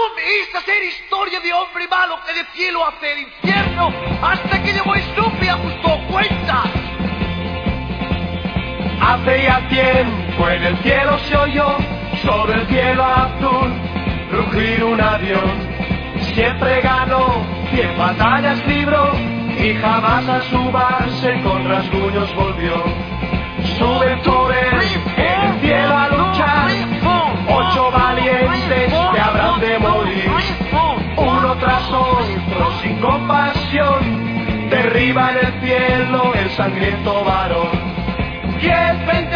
me hice hacer historia de hombre malo que de cielo hace el infierno hasta que llegó Snoopy ajustó cuentas. Hace ya tiempo en el cielo se oyó sobre el cielo azul rugir un avión. Siempre ganó, 100 batallas libró y jamás a su base con rasguños volvió. Suben torres en el cielo a luchar, 8 valientes que habrán de morir. Uno tras otro sin compasión derriba en el cielo el sangriento varón. 10, 20